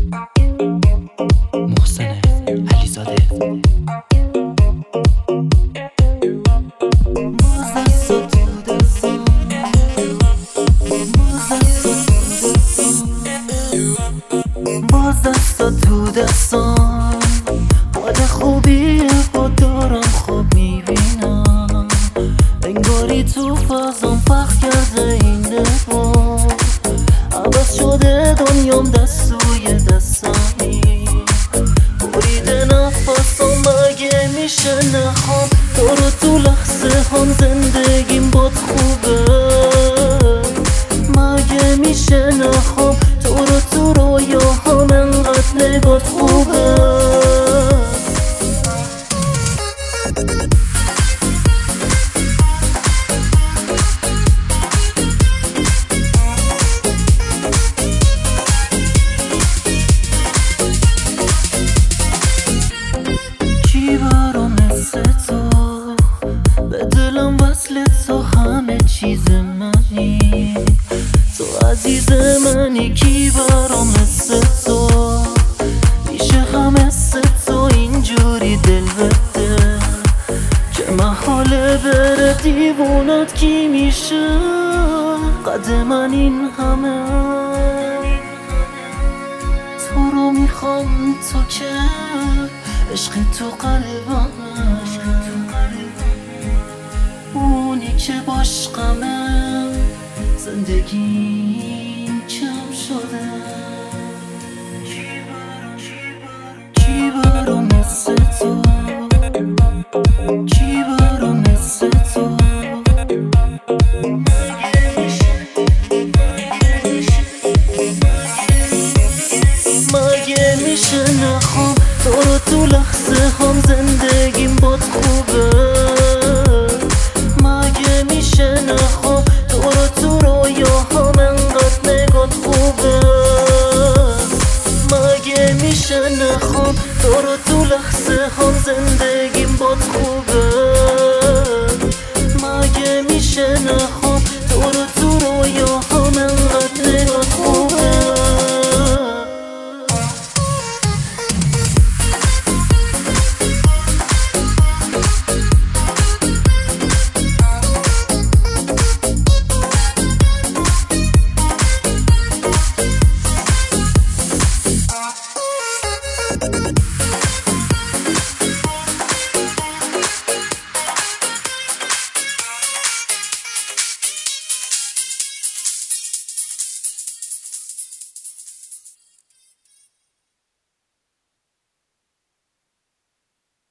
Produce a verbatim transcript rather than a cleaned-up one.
محسن علیزاده. باز دستا تو دستان حال خوبی با دارم خواب میبینم، انگاری تو فضام پخ کرده این نبا، عوض شده دنیام دستوی دستمی، بریده نفسم مگه میشه نخوام تو رو تو لحظه هم زندگیم باد خوبه، مگه میشه نخوام تو رو تو رویاهام انقدر نگات خوبه. کی برام مثل تو به دلم وصل تو همه چیز منی، تو عزیز منی. کی برام مثل تو میشه هم مثل تو اینجوری دل بده که محاله بره دیوونت کی میشه قد من این همه. تو رو میخوام تو که عشق تو قلبم، اونی که باش غمه زندگیم کم شده. کی برام مثل تو، کی برام مثل تو، مگه میشه نخوام تو رو تو لحظه هم زندگیم باد خوبه، مگه میشه نخوام تو رو تو رویاهام انقدر نگات خوبه، مگه میشه نخوام تو رو تو لحظه هم زندگیم باد خوبه، مگه میشه نخوام